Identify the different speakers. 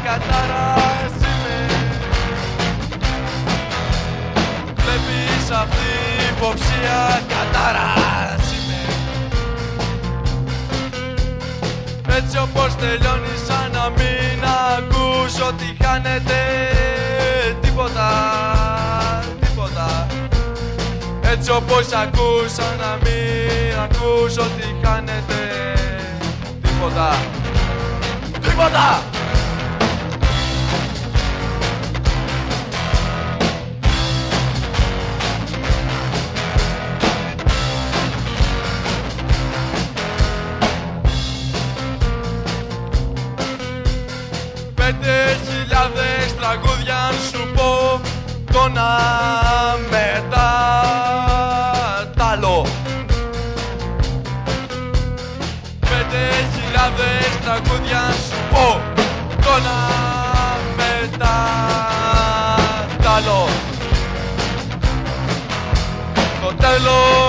Speaker 1: κατάρας είμαι. Βλέπεις αυτή υποψία κατάρας είμαι. Έτσι όπως τελειώνει σαν να μην ακούς ότι χάνεται τίποτα, τίποτα. Έτσι όπως ακούς σαν να μην ακούς ότι χάνεται τίποτα, τίποτα. Χιλιάδες τραγούδια αν σου πω το να μετατάλω. 5.000 τραγούδια αν σου πω το να μετατάλω. Το τέλος